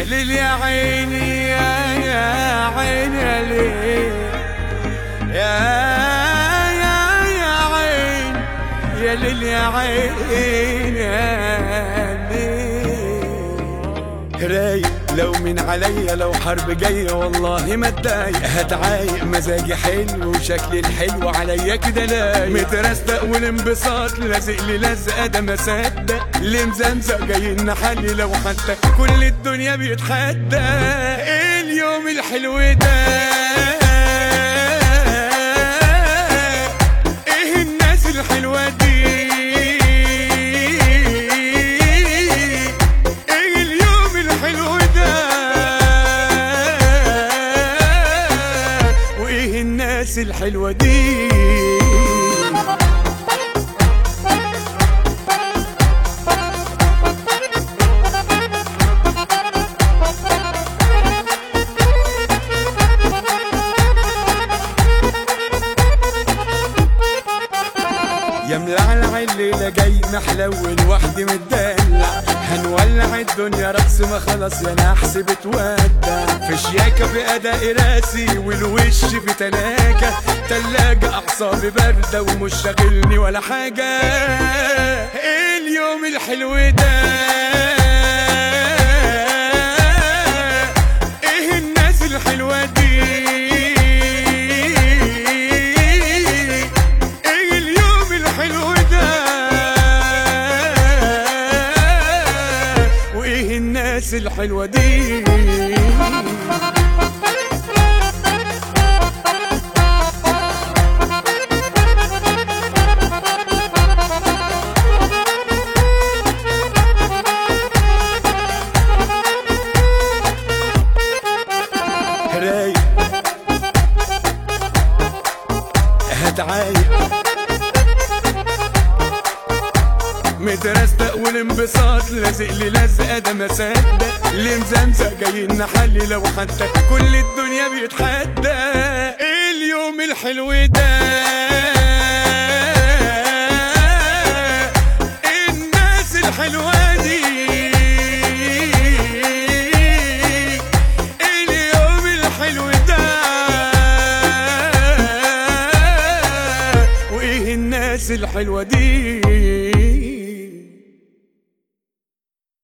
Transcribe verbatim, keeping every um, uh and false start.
ليل يا عيني يا يا عيني يا ليل يا يا يا عين يا ليل يا عين يا ليل. رايق لو من عليا، لو حرب جاية والله ما اتضايق، هتعايق مزاجي حلو وشكلي الحلو عليا كده لايق، مترستق والانبساط لازق لي لزقه ده ما صدق، اللي مزمزق جاي نحلي لو حتى كل الدنيا بيتحدى. ايه اليوم الحلو ده، ايه الناس الحلوه دي، ايه اليوم الحلو ده، وايه الناس الحلوه دي. يا ملعلع الليلة جاي محلول وحدي متدلع، هنولع الدنيا رقص ما خلاص يا نحس بتودع، في شياكة في أداء راسي والوش في تلاجة تلاجة، أعصابي باردة ومش شاغلني ولا حاجة. إيه اليوم الحلو ده، إيه الناس الحلوة دي، الناس الحلوة دي. رايق هتعايق مترستق والانبساط لازق لي لزقه ده ما صدق، اللي مزمزق جاي نحلي لو حتى كل الدنيا بيتحدى. ايه اليوم الحلو ده، ايه الناس الحلوه دي، ايه اليوم الحلو ده، وايه الناس الحلوه دي.